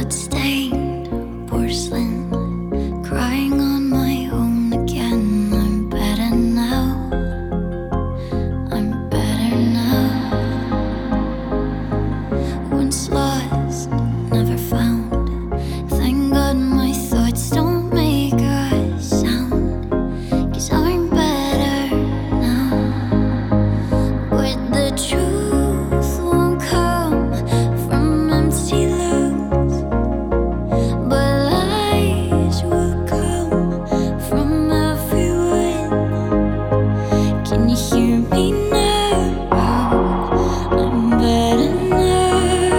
bloodstained porcelain, crying on my own again. I'm better now. I'm better now. Once lost, never found. Thank God my thoughts don't make a sound, 'cause I'm better now. But the truth won't come from empty lungs, but lies will come from everyone. Can you hear me now? I'm better now.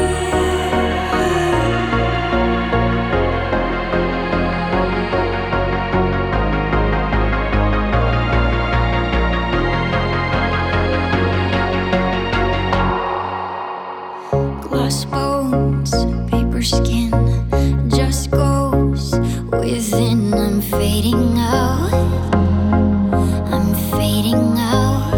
Glass bones, paper skin, just goes within. I'm fading out. I'm fading out.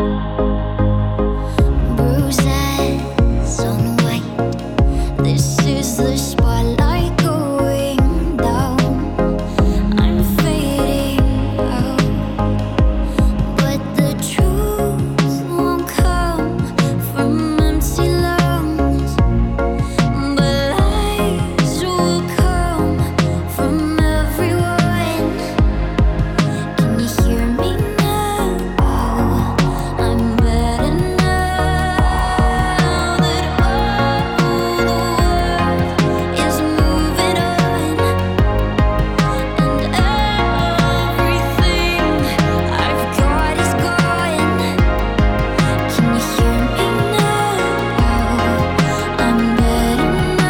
Bruises on white. This is the spotlight going down. I'm fading out. But the truth won't come from empty lungs, but lies will come from everyone. Can you hear me now? I'm better now that all the world is moving on, and everything I've got is gone. Can you hear me now? I'm better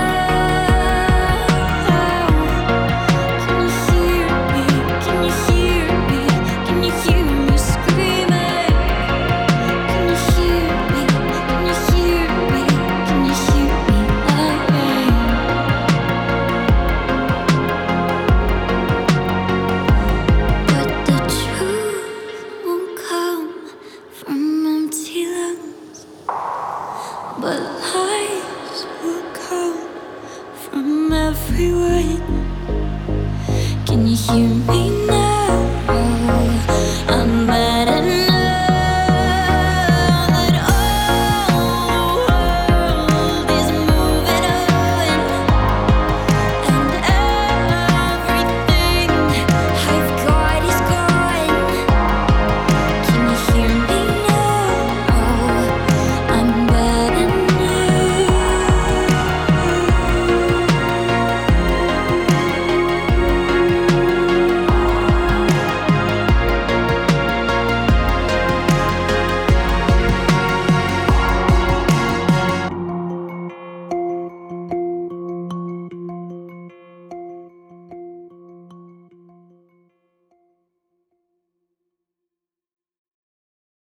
now. Can you hear me? Can you hear me? Can you hear me screaming? Can you hear me? Can you hear me? Can you hear me laughing? But the truth won't come from empty lungs, but lies will come from everyone. Can you hear me